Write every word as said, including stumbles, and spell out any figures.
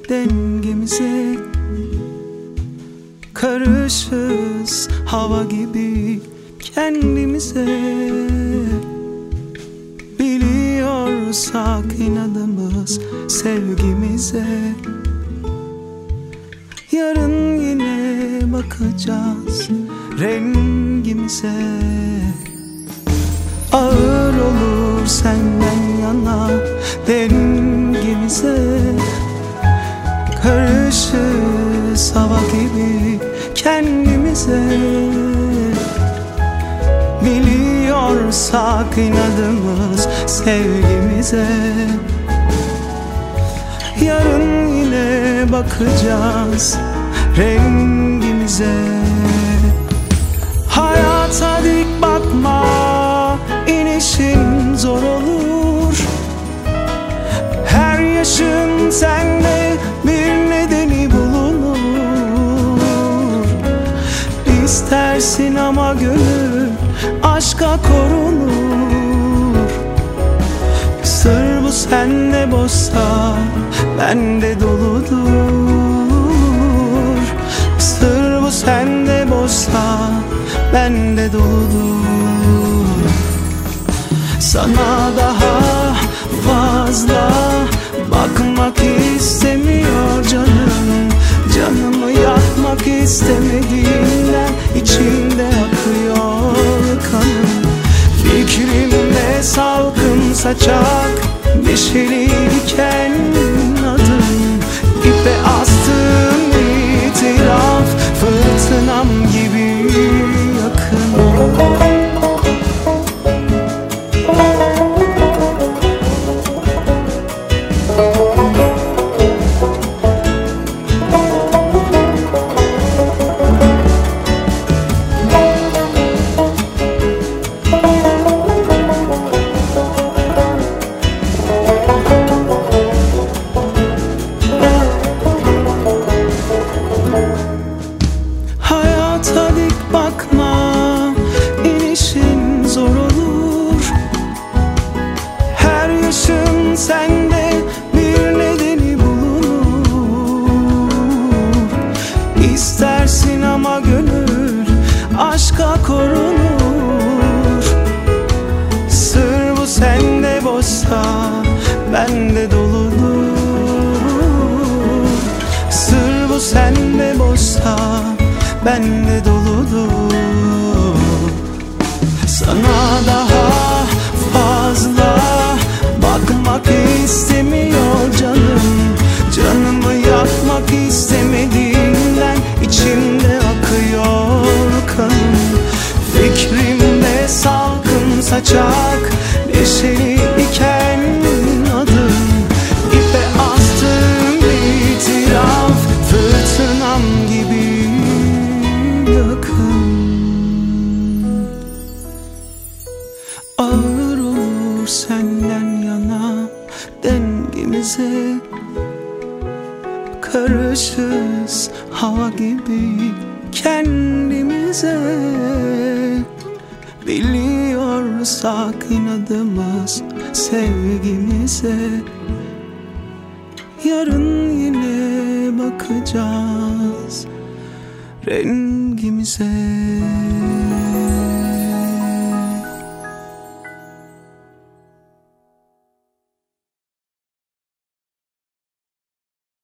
dengemize. Karışız hava gibi kendimize. Biliyorsak inadımız sevgimize. Yarın yine bakacağız rengimize. Ağır olur senden yana dengemize. Karışız hava gibi kendimize. Biliyorsak inadımız sevgimize. Yarın yine bakacağız rengimize. Hayata dik bakma, inişin zor olur. Her yaşın sende bir nedeni bulunur. İstersin ama gönül aşka korunur. Sır bu sende boşsa bende doludur. Sır bu sende boşsa bende doludur. Sana daha fazla bakmak istemiyor canım. Canımı yakmak istemediğinden içimde akıyor kanım. Fikrimde salkım saçak neşeliyken adım. İpe astım itiraf fırtınam gibi yakın. Hayata dik bakma, inişin zor olur. Her yaşın sende bir nedeni bulunur. İstersin ama gönül aşka korunur. Sır bu sende boşsa bende doludur. Sır bu sende boşsa bende doludur. Sana daha fazla bakmak istemiyor canım. Canımı yakmak istemediğinden içimde akıyor kanım. Fikrimde salkım saçak neşeli iken adım. İpe astım itiraf fırtınam gibi yakın. Ağır olur senden yana dengemize. Karışız hava gibi kendimize. Biliyorsak inadımız sevgimize. Yarın yine bakacağız rengimize.